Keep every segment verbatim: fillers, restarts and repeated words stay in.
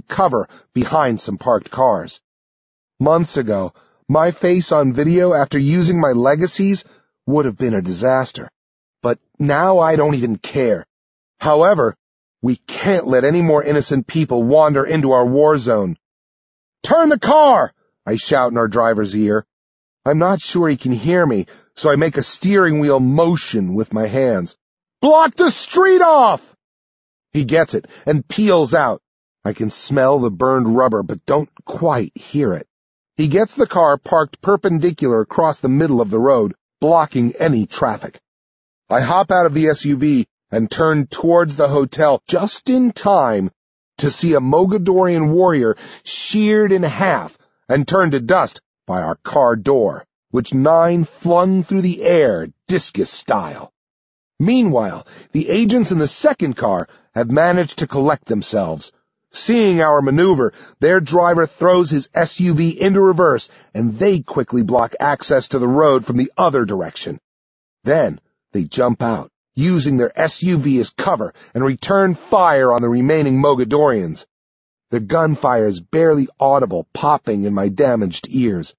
cover behind some parked cars. Months ago, my face on video after using my legacies would have been a disaster. But now I don't even care. However, we can't let any more innocent people wander into our war zone. "Turn the car!" I shout in our driver's ear. I'm not sure he can hear me, so I make a steering wheel motion with my hands. "Block the street off!" He gets it and peels out. I can smell the burned rubber, but don't quite hear it. He gets the car parked perpendicular across the middle of the road, blocking any traffic. I hop out of the S U V and turn towards the hotel just in time to see a Mogadorian warrior sheared in half and turned to dust by our car door, which Nine flung through the air, discus style. Meanwhile, the agents in the second car have managed to collect themselves. Seeing our maneuver, their driver throws his S U V into reverse, and they quickly block access to the road from the other direction. Then, they jump out, using their S U V as cover, and return fire on the remaining Mogadorians. The gunfire is barely audible, popping in my damaged ears.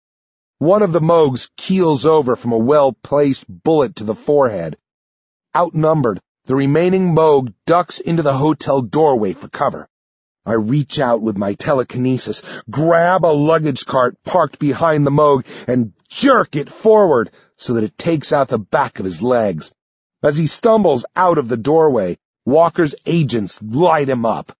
One of the Mogs keels over from a well-placed bullet to the forehead. Outnumbered, the remaining Moog ducks into the hotel doorway for cover. I reach out with my telekinesis, grab a luggage cart parked behind the Moog, and jerk it forward so that it takes out the back of his legs. As he stumbles out of the doorway, Walker's agents light him up.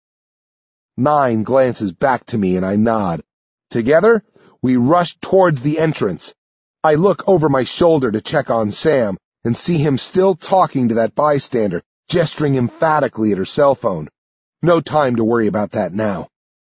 Nine glances back to me and I nod. Together, we rush towards the entrance. I look over my shoulder to check on Sam and see him still talking to that bystander, gesturing emphatically at her cell phone. No time to worry about that now.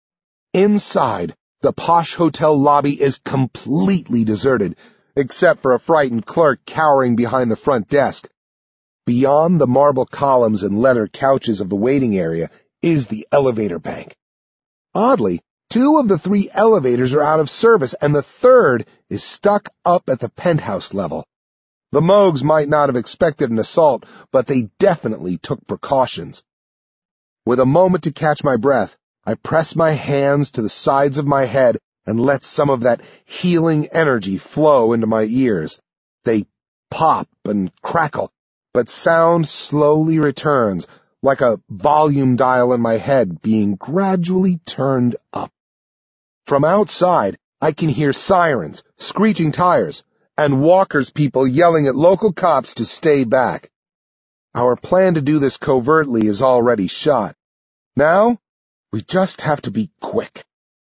Inside, the posh hotel lobby is completely deserted, except for a frightened clerk cowering behind the front desk. Beyond the marble columns and leather couches of the waiting area is the elevator bank. Oddly, two of the three elevators are out of service, and the third is stuck up at the penthouse level. The Mogs might not have expected an assault, but they definitely took precautions. With a moment to catch my breath, I press my hands to the sides of my head and let some of that healing energy flow into my ears. They pop and crackle, but sound slowly returns, like a volume dial in my head being gradually turned up. From outside, I can hear sirens, screeching tires, and Walker's people yelling at local cops to stay back. Our plan to do this covertly is already shot. Now, we just have to be quick.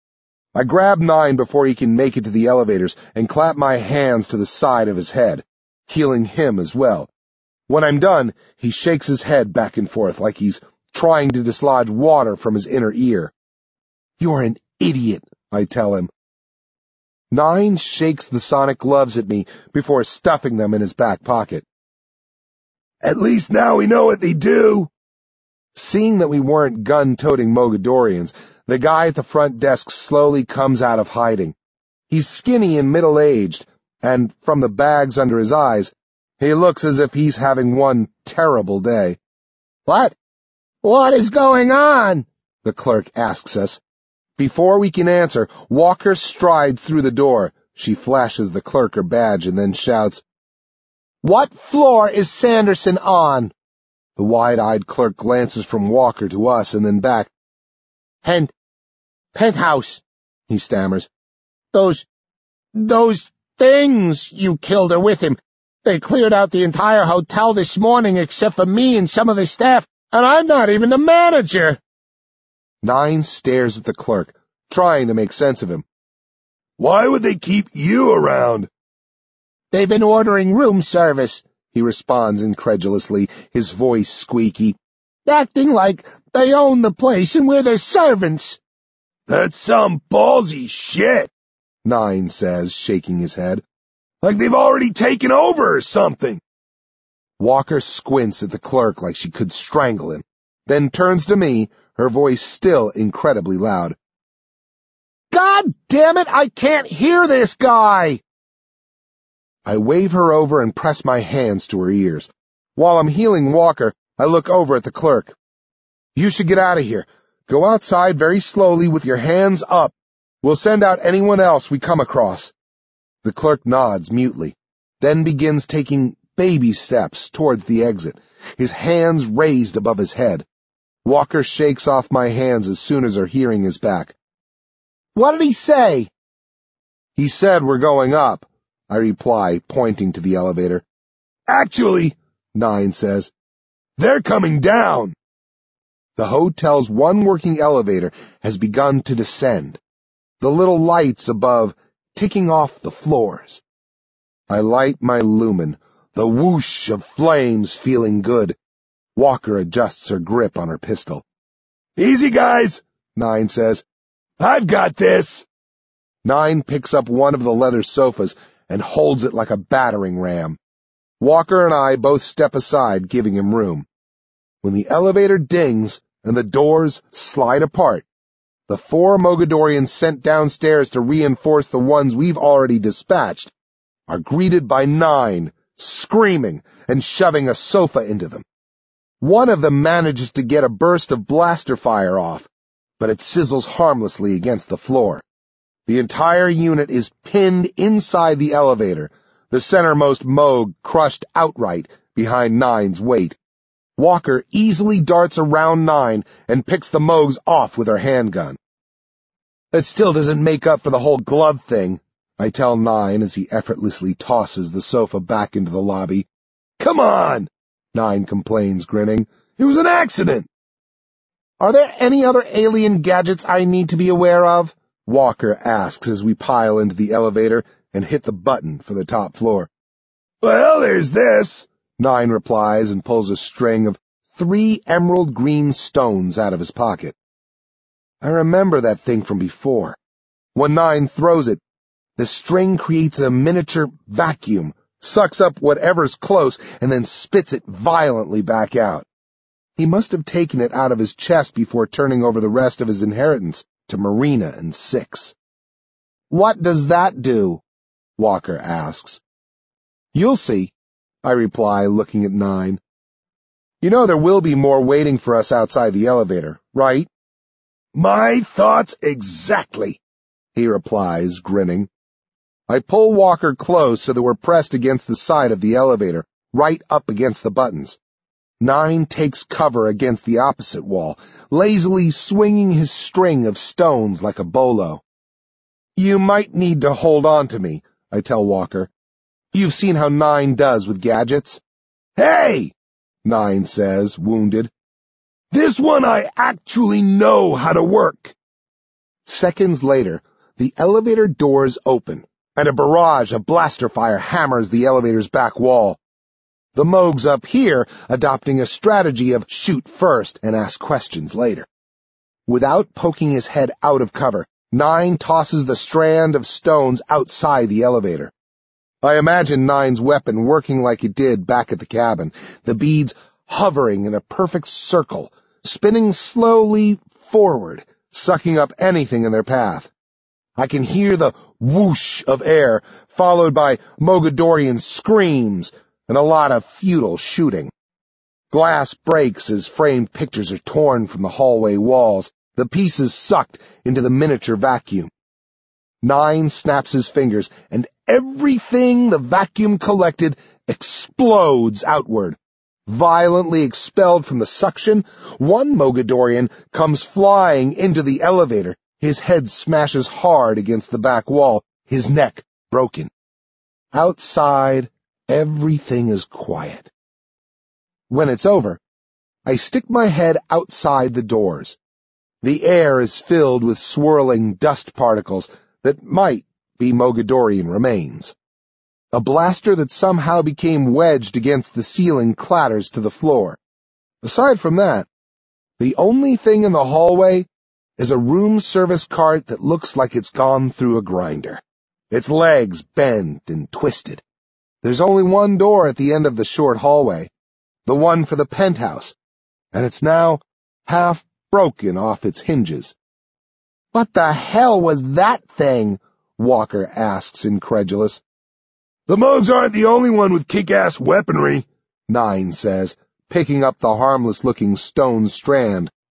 I grab Nine before he can make it to the elevators and clap my hands to the side of his head, healing him as well. When I'm done, he shakes his head back and forth like he's trying to dislodge water from his inner ear. "You're an idiot," I tell him. Nine shakes the sonic gloves at me before stuffing them in his back pocket. "At least now we know what they do." Seeing that we weren't gun-toting Mogadorians, the guy at the front desk slowly comes out of hiding. He's skinny and middle-aged, and from the bags under his eyes, he looks as if he's having one terrible day. "What? What is going on?" the clerk asks us. Before we can answer, Walker strides through the door. She flashes the clerk her badge and then shouts, "What floor is Sanderson on?" The wide-eyed clerk glances from Walker to us and then back. Pent, penthouse, he stammers. Those, those things you killed her with him. They cleared out the entire hotel this morning except for me and some of the staff, and I'm not even the manager." Nine stares at the clerk, trying to make sense of him. "Why would they keep you around?" "They've been ordering room service," he responds incredulously, his voice squeaky, "acting like they own the place and we're their servants." "That's some ballsy shit," Nine says, shaking his head. "Like they've already taken over or something." Walker squints at the clerk like she could strangle him, then turns to me, her voice still incredibly loud. "God damn it, I can't hear this guy!" I wave her over and press my hands to her ears. While I'm healing Walker, I look over at the clerk. "You should get out of here. Go outside very slowly with your hands up. We'll send out anyone else we come across." The clerk nods mutely, then begins taking baby steps towards the exit, his hands raised above his head. Walker shakes off my hands as soon as her hearing is back. "What did he say?" "He said we're going up," I reply, pointing to the elevator. "Actually," Nine says, "they're coming down." The hotel's one working elevator has begun to descend, the little lights above ticking off the floors. I light my lumen, the whoosh of flames feeling good. Walker adjusts her grip on her pistol. "Easy, guys," Nine says. "I've got this." Nine picks up one of the leather sofas and holds it like a battering ram. Walker and I both step aside, giving him room. When the elevator dings and the doors slide apart, the four Mogadorians sent downstairs to reinforce the ones we've already dispatched are greeted by Nine, screaming and shoving a sofa into them. One of them manages to get a burst of blaster fire off, but it sizzles harmlessly against the floor. The entire unit is pinned inside the elevator, the centermost Moog crushed outright behind Nine's weight. Walker easily darts around Nine and picks the Moogs off with her handgun. "That still doesn't make up for the whole glove thing," I tell Nine as he effortlessly tosses the sofa back into the lobby. "Come on," Nine complains, grinning. "It was an accident." "Are there any other alien gadgets I need to be aware of?" Walker asks as we pile into the elevator and hit the button for the top floor. "Well, there's this," Nine replies and pulls a string of three emerald green stones out of his pocket. I remember that thing from before. When Nine throws it, the string creates a miniature vacuum, sucks up whatever's close, and then spits it violently back out. He must have taken it out of his chest before turning over the rest of his inheritance to Marina and Six. "What does that do?" Walker asks. "You'll see," I reply, looking at Nine. "You know there will be more waiting for us outside the elevator, right?" "My thoughts exactly," he replies, grinning. I pull Walker close so that we're pressed against the side of the elevator, right up against the buttons. Nine takes cover against the opposite wall, lazily swinging his string of stones like a bolo. "You might need to hold on to me," I tell Walker. "You've seen how Nine does with gadgets." "Hey!" Nine says, wounded. "This one I actually know how to work." Seconds later, the elevator doors open, and a barrage of blaster fire hammers the elevator's back wall. The Moogs up here adopting a strategy of shoot first and ask questions later. Without poking his head out of cover, Nine tosses the strand of stones outside the elevator. I imagine Nine's weapon working like it did back at the cabin, the beads hovering in a perfect circle, spinning slowly forward, sucking up anything in their path. I can hear the whoosh of air, followed by Mogadorian screams and a lot of futile shooting. Glass breaks as framed pictures are torn from the hallway walls, the pieces sucked into the miniature vacuum. Nine snaps his fingers, and everything the vacuum collected explodes outward. Violently expelled from the suction, one Mogadorian comes flying into the elevator. His head smashes hard against the back wall, his neck broken. Outside, everything is quiet. When it's over, I stick my head outside the doors. The air is filled with swirling dust particles that might be Mogadorian remains. A blaster that somehow became wedged against the ceiling clatters to the floor. Aside from that, the only thing in the hallway is a room service cart that looks like it's gone through a grinder. Its legs bent and twisted. There's only one door at the end of the short hallway, the one for the penthouse, and it's now half broken off its hinges. "What the hell was that thing?" Walker asks, incredulous. "The Moogs aren't the only one with kick-ass weaponry," Nine says, picking up the harmless-looking stone strand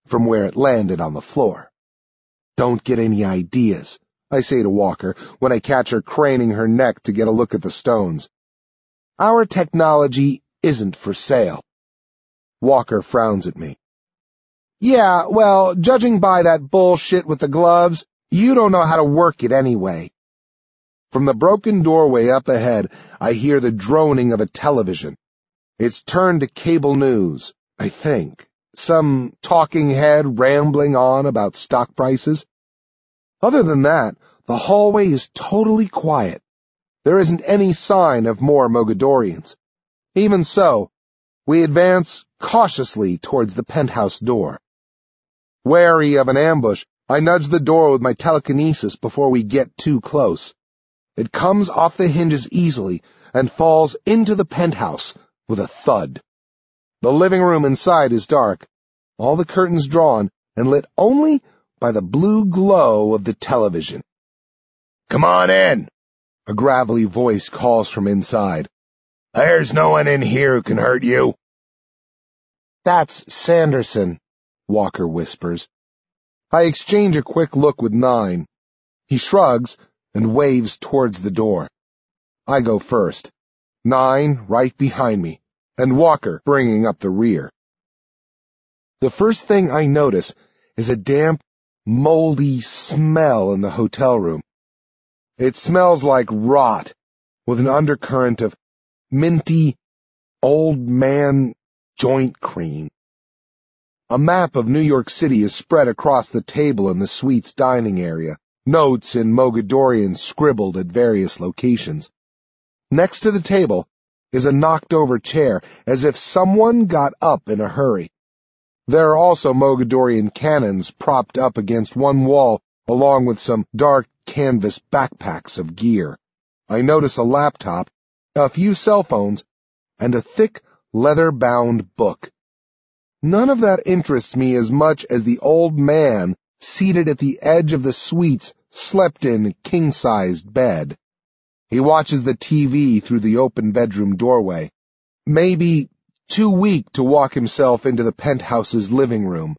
from where it landed on the floor. Don't get any ideas, I say to Walker when I catch her craning her neck to get a look at the stones. Our technology isn't for sale. Walker frowns at me. Yeah, well, judging by that bullshit with the gloves, you don't know how to work it anyway. From the broken doorway up ahead, I hear the droning of a television. It's turned to cable news, I think. Some talking head rambling on about stock prices. Other than that, the hallway is totally quiet. There isn't any sign of more Mogadorians. Even so, we advance cautiously towards the penthouse door. Wary of an ambush, I nudge the door with my telekinesis before we get too close. It comes off the hinges easily and falls into the penthouse with a thud. The living room inside is dark, all the curtains drawn and lit only by the blue glow of the television. Come on in, a gravelly voice calls from inside. There's no one in here who can hurt you. That's Sanderson, Walker whispers. I exchange a quick look with Nine. He shrugs and waves towards the door. I go first, Nine right behind me, and Walker bringing up the rear. The first thing I notice is a damp, moldy smell in the hotel room. It smells like rot, with an undercurrent of minty, old man joint cream. A map of New York City is spread across the table in the suite's dining area, notes in Mogadorian scribbled at various locations. Next to the table is a knocked-over chair, as if someone got up in a hurry. There are also Mogadorian cannons propped up against one wall, along with some dark canvas backpacks of gear. I notice a laptop, a few cell phones, and a thick, leather-bound book. None of that interests me as much as the old man seated at the edge of the suite's slept-in king-sized bed. He watches the T V through the open bedroom doorway, maybe too weak to walk himself into the penthouse's living room.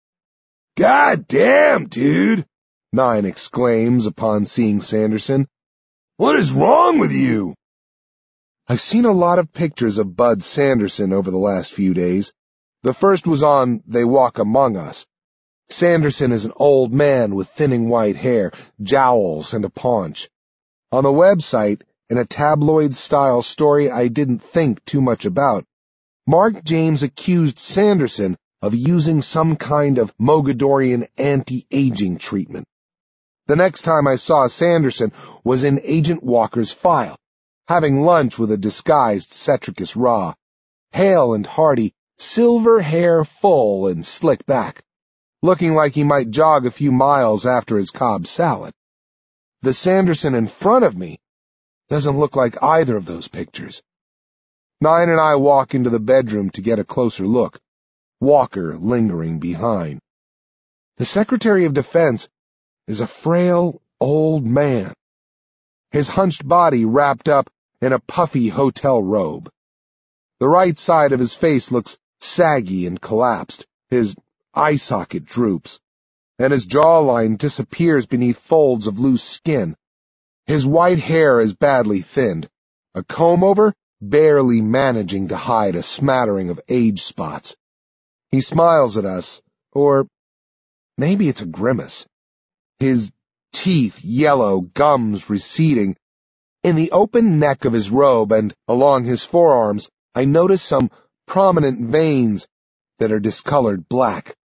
God damn, dude, Nine exclaims upon seeing Sanderson. What is wrong with you? I've seen a lot of pictures of Bud Sanderson over the last few days. The first was on They Walk Among Us. Sanderson is an old man with thinning white hair, jowls, and a paunch. On the website, in a tabloid-style story I didn't think too much about, Mark James accused Sanderson of using some kind of Mogadorian anti-aging treatment. The next time I saw Sanderson was in Agent Walker's file, having lunch with a disguised Cetricus Ra, hale and hearty, silver hair full and slick back, looking like he might jog a few miles after his Cobb salad. The Sanderson in front of me doesn't look like either of those pictures. Nine and I walk into the bedroom to get a closer look, Walker lingering behind. The Secretary of Defense is a frail old man, his hunched body wrapped up in a puffy hotel robe. The right side of his face looks saggy and collapsed, his eye socket droops, and his jawline disappears beneath folds of loose skin. His white hair is badly thinned, a comb-over barely managing to hide a smattering of age spots. He smiles at us, or maybe it's a grimace. His teeth yellow, gums receding. In the open neck of his robe and along his forearms, I notice some prominent veins that are discolored black.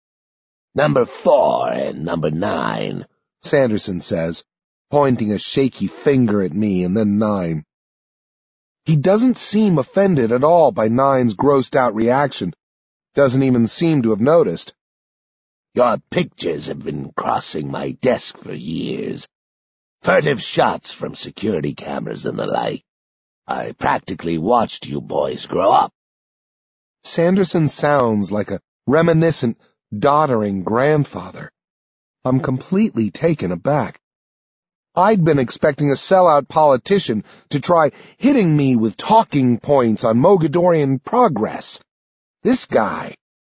Number four and number nine, Sanderson says, pointing a shaky finger at me and then Nine. He doesn't seem offended at all by Nine's grossed-out reaction, doesn't even seem to have noticed. Your pictures have been crossing my desk for years. Furtive shots from security cameras and the like. I practically watched you boys grow up. Sanderson sounds like a reminiscent, doddering grandfather. I'm completely taken aback. I'd been expecting a sellout politician to try hitting me with talking points on Mogadorian progress. This guy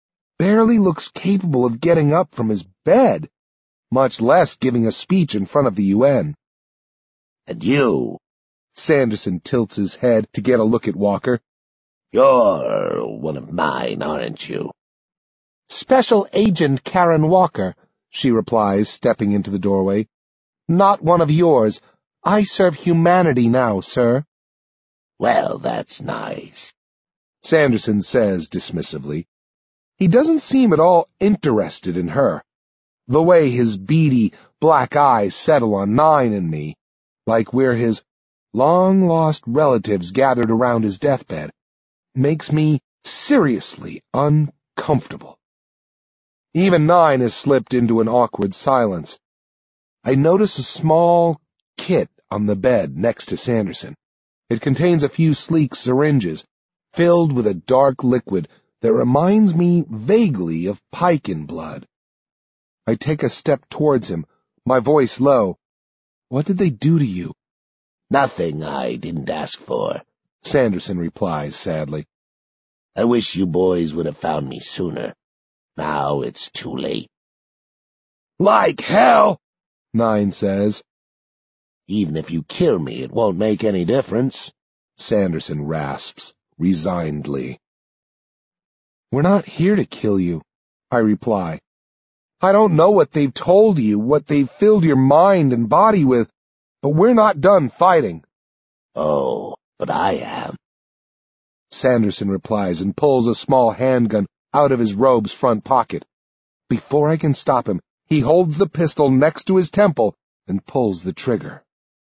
barely looks capable of getting up from his bed, much less giving a speech in front of the U N. And you, Sanderson tilts his head to get a look at Walker. You're one of mine, aren't you? Special Agent Karen Walker, she replies, stepping into the doorway. Not one of yours. I serve humanity now, sir. Well, that's nice, Sanderson says dismissively. He doesn't seem at all interested in her. The way his beady, black eyes settle on Nine and me, like we're his long-lost relatives gathered around his deathbed, makes me seriously uncomfortable. Even Nine has slipped into an awkward silence. I notice a small kit on the bed next to Sanderson. It contains a few sleek syringes, filled with a dark liquid that reminds me vaguely of Piken blood. I take a step towards him, my voice low. What did they do to you? Nothing I didn't ask for, Sanderson replies sadly. I wish you boys would have found me sooner. Now it's too late. Like hell, Nine says. Even if you kill me, it won't make any difference, Sanderson rasps, resignedly. We're not here to kill you, I reply. I don't know what they've told you, what they've filled your mind and body with, but we're not done fighting. Oh, but I am. Sanderson replies and pulls a small handgun out of his robe's front pocket. Before I can stop him, he holds the pistol next to his temple and pulls the trigger.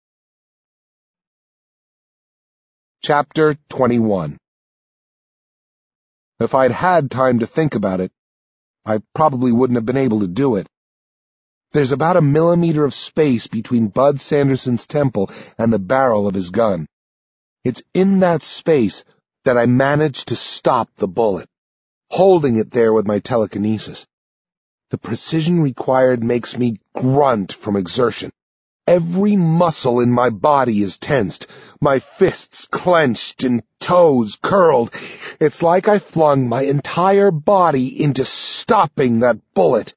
Chapter twenty-one. If I'd had time to think about it, I probably wouldn't have been able to do it. There's about a millimeter of space between Bud Sanderson's temple and the barrel of his gun. It's in that space that I managed to stop the bullet, holding it there with my telekinesis. The precision required makes me grunt from exertion. Every muscle in my body is tensed, my fists clenched and toes curled. It's like I flung my entire body into stopping that bullet.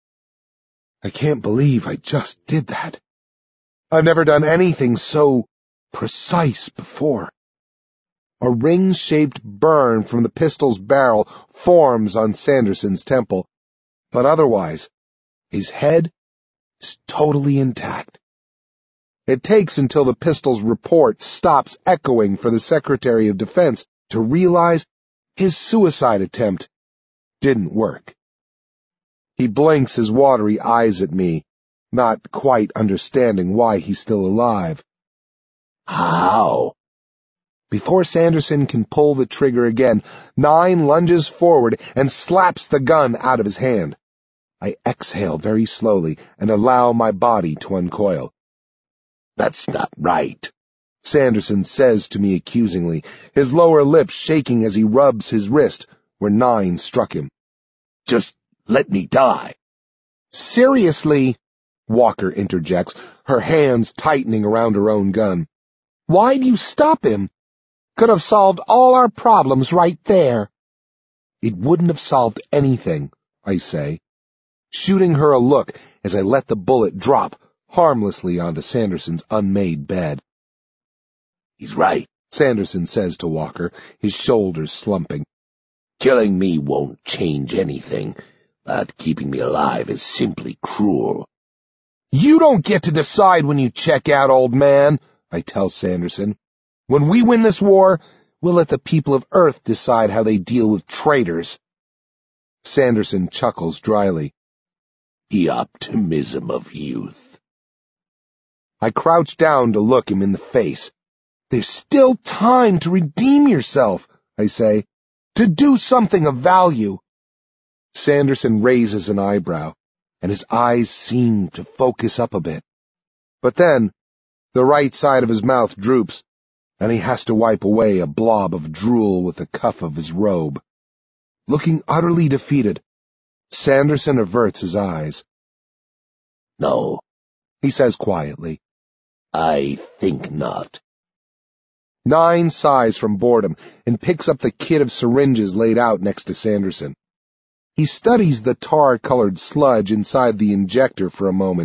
I can't believe I just did that. I've never done anything so precise before. A ring-shaped burn from the pistol's barrel forms on Sanderson's temple, but otherwise, his head is totally intact. It takes until the pistol's report stops echoing for the Secretary of Defense to realize his suicide attempt didn't work. He blinks his watery eyes at me, not quite understanding why he's still alive. How? Before Sanderson can pull the trigger again, Nine lunges forward and slaps the gun out of his hand. I exhale very slowly and allow my body to uncoil. That's not right, Sanderson says to me accusingly, his lower lip shaking as he rubs his wrist where Nine struck him. Just let me die. Seriously, Walker interjects, her hands tightening around her own gun. Why'd you stop him? Could have solved all our problems right there. It wouldn't have solved anything, I say, shooting her a look as I let the bullet drop harmlessly onto Sanderson's unmade bed. He's right, Sanderson says to Walker, his shoulders slumping. Killing me won't change anything, but keeping me alive is simply cruel. You don't get to decide when you check out, old man, I tell Sanderson. When we win this war, we'll let the people of Earth decide how they deal with traitors. Sanderson chuckles dryly. The optimism of youth. I crouch down to look him in the face. There's still time to redeem yourself, I say, to do something of value. Sanderson raises an eyebrow, and his eyes seem to focus up a bit. But then, the right side of his mouth droops, and he has to wipe away a blob of drool with the cuff of his robe. Looking utterly defeated, Sanderson averts his eyes. No, he says quietly. I think not. Nine sighs from boredom and picks up the kit of syringes laid out next to Sanderson. He studies the tar-colored sludge inside the injector for a moment.